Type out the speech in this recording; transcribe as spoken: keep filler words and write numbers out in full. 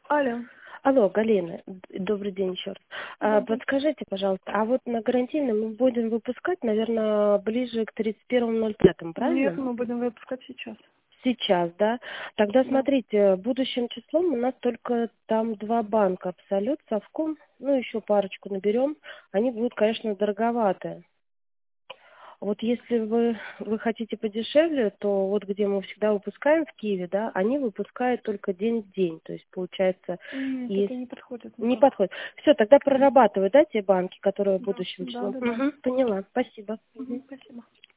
Алло. Алло, Галина, д- добрый день еще раз. А, Добрый. подскажите, пожалуйста, а вот на гарантийный мы будем выпускать, наверное, ближе к тридцать первому ноль пятому, Нет, правильно? мы будем выпускать сейчас. Сейчас, да? Тогда Да. смотрите, будущим числом у нас только там два банка, Абсолют, Совком, ну еще парочку наберем. Они будут, конечно, дороговаты. Вот если вы, вы хотите подешевле, то вот где мы всегда выпускаем в Киеве, да, они выпускают только день в день. То есть получается, Нет, это есть не подходит не никак. подходит. Все, тогда прорабатываю, да, те банки, которые Да, будущим да, числом. да, да. Угу, поняла, спасибо. Мгм, Мгм. спасибо.